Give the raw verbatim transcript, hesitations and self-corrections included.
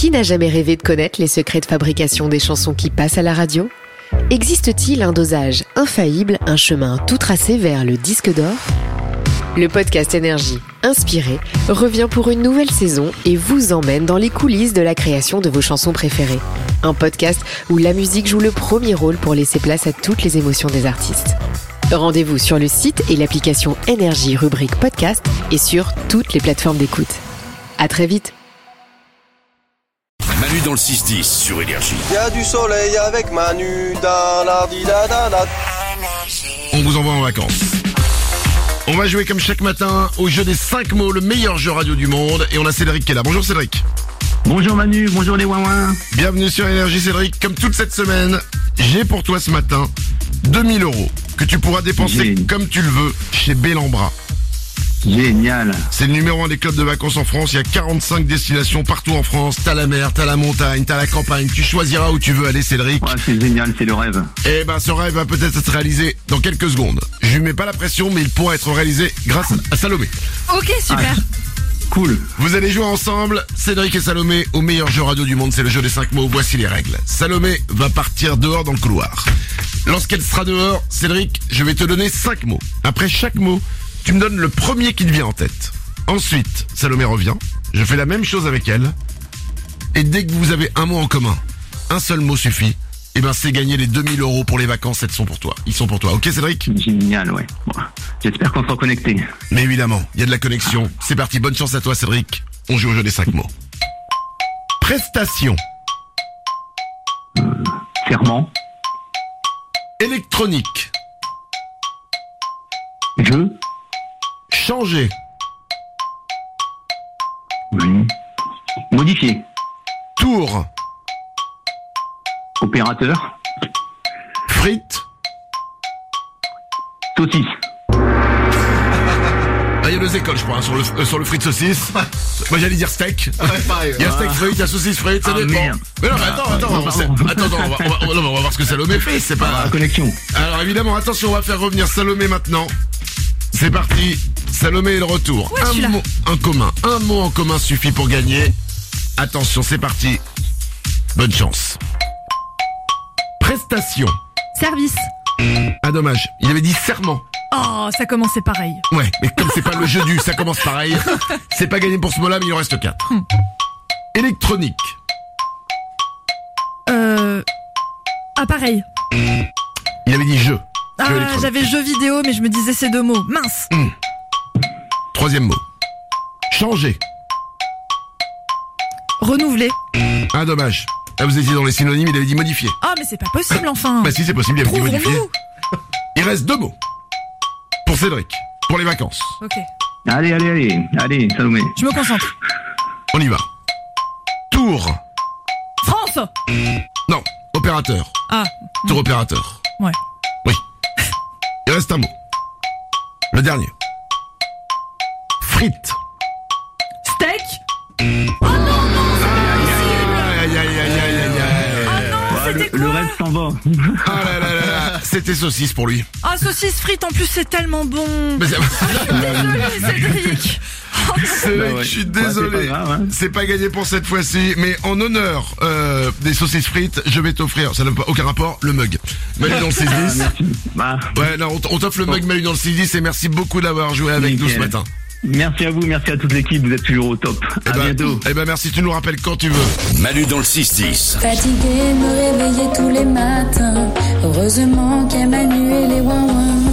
Qui n'a jamais rêvé de connaître les secrets de fabrication des chansons qui passent à la radio ? Existe-t-il un dosage infaillible, un chemin tout tracé vers le disque d'or ? Le podcast Énergie, inspiré, revient pour une nouvelle saison et vous emmène dans les coulisses de la création de vos chansons préférées. Un podcast où la musique joue le premier rôle pour laisser place à toutes les émotions des artistes. Rendez-vous sur le site et l'application Énergie rubrique podcast et sur toutes les plateformes d'écoute. À très vite. Manu dans le six dix sur Énergie. Il y a du soleil avec Manu dans la di da da da. On vous envoie en vacances. On va jouer comme chaque matin au jeu des cinq mots, le meilleur jeu radio du monde. Et on a Cédric qui est là. Bonjour Cédric. Bonjour Manu, bonjour les ouin-ouin. Bienvenue sur Énergie Cédric. Comme toute cette semaine, j'ai pour toi ce matin deux mille euros que tu pourras dépenser Génial. comme tu le veux chez Bellambra. Génial. C'est le numéro un des clubs de vacances en France. Il y a quarante-cinq destinations partout en France. T'as la mer, t'as la montagne, t'as la campagne. Tu choisiras où tu veux aller, Cédric. Ouais, c'est génial, c'est le rêve. Et ben, ce rêve va peut-être être réalisé dans quelques secondes. Je lui mets pas la pression, mais il pourra être réalisé grâce à Salomé. Ok, super. Cool. Vous allez jouer ensemble, Cédric et Salomé, au meilleur jeu radio du monde. C'est le jeu des cinq mots. Voici les règles. Salomé va partir dehors dans le couloir. Lorsqu'elle sera dehors, Cédric, je vais te donner cinq mots. Après chaque mot, tu me donnes le premier qui te vient en tête. Ensuite, Salomé revient. Je fais la même chose avec elle. Et dès que vous avez un mot en commun, un seul mot suffit, et ben c'est gagner les deux mille euros pour les vacances. Elles sont pour toi. Ils sont pour toi. Ok, Cédric ? Génial, ouais. Bon, j'espère qu'on sera connectés. Mais évidemment, il y a de la connexion. C'est parti, bonne chance à toi, Cédric. On joue au jeu des cinq mots. Prestation. Serment. Électronique. Jeu. Changer. Oui. Modifier. Tour. Opérateur. Frites. Saucisse. Ah, il y a deux écoles, je crois, hein, sur le, euh, sur le frites saucisse. Moi, j'allais dire steak. Il y a steak frites, il y a saucisse frites, ça Ah, dépend. merde. Mais non, mais attends, attends, on, sait- attends, attends, on va, on va- on va- on va voir ce que Salomé fait, c'est pas... La connexion. Alors évidemment, attention, on va faire revenir Salomé maintenant. C'est parti, Salomé est de retour. Ouais, je suis un là. mot en commun, un mot en commun suffit pour gagner. Attention, c'est parti. Bonne chance. Prestation. Service. Ah dommage, il avait dit serment. Oh, ça commençait pareil. Ouais, mais comme c'est pas le jeu du ça commence pareil, c'est pas gagné pour ce mot-là, mais il en reste quatre. Électronique. Euh... Appareil. Il avait dit jeu. Ah, Jeu électronique. j'avais jeu vidéo, mais je me disais ces deux mots. Mince. Troisième mot. Changer. Renouveler. Ah dommage. Là vous étiez dans les synonymes, il avait dit modifier. Ah, mais c'est pas possible, enfin. Bah si c'est possible, il avait dit modifier. Trouvons-nous. Il reste deux mots. Pour Cédric. Pour les vacances. Ok. Allez, allez, allez. Allez, Salomé. Je me concentre. On y va. Tour. France. Non. Opérateur. Ah, Tour opérateur. ouais. Oui. Il reste un mot. Le dernier. Frites. Steak. Aïe aïe aïe aïe aïe aïe aïe. Ah non, Ouais, le, c'était le quoi? rêve s'en va. Ah là là là là. C'était saucisse pour lui. Ah, saucisse frite, en plus, c'est tellement bon. Mais c'est- Désolé, Cédric. C'est vrai Bah que ouais. je suis Ouais, désolé. c'est pas grave, hein. C'est pas gagné pour cette fois-ci, mais en honneur euh, des saucisses frites, je vais t'offrir, ça n'a pas aucun rapport, le mug. Manu dans le six Ah, dix. merci. Bah, Ouais, non, on t- on t'offre le mug Manu dans le six dix et merci beaucoup d'avoir joué avec nous ce nickel. matin. Merci à vous, merci à toute l'équipe, vous êtes toujours au top. Eh À ben, bientôt. eh ben merci, tu nous rappelles quand tu veux. Manu dans le six dix. Fatigué, me réveiller tous les matins. Heureusement qu'il y a Manu et les ouin-ouin.